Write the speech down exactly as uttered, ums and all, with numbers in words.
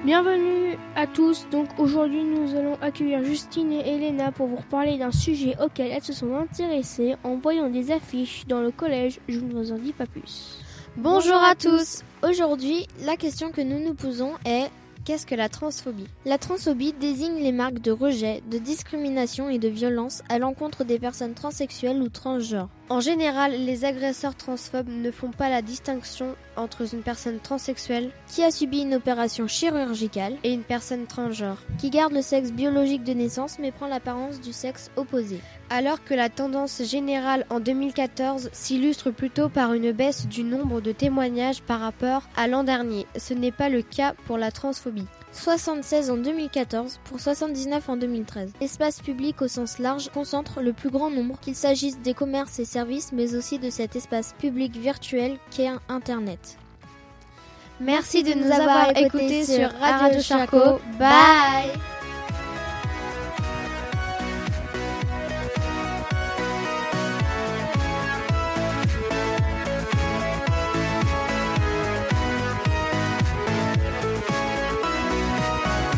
Bienvenue à tous. Donc aujourd'hui nous allons accueillir Justine et Elena pour vous parler d'un sujet auquel elles se sont intéressées en voyant des affiches dans le collège. Je ne vous en dis pas plus. Bonjour à tous. Aujourd'hui, la question que nous nous posons est: qu'est-ce que la transphobie ? La transphobie désigne les marques de rejet, de discrimination et de violence à l'encontre des personnes transsexuelles ou transgenres. En général, les agresseurs transphobes ne font pas la distinction entre une personne transsexuelle qui a subi une opération chirurgicale et une personne transgenre qui garde le sexe biologique de naissance mais prend l'apparence du sexe opposé. Alors que la tendance générale en deux mille quatorze s'illustre plutôt par une baisse du nombre de témoignages par rapport à l'an dernier, ce n'est pas le cas pour la transphobie. soixante-seize en deux mille quatorze pour soixante-dix-neuf en deux mille treize. L'espace public au sens large concentre le plus grand nombre, qu'il s'agisse des commerces et services, mais aussi de cet espace public virtuel qu'est Internet. Merci de nous avoir écoutés sur Radio Charcot. Bye.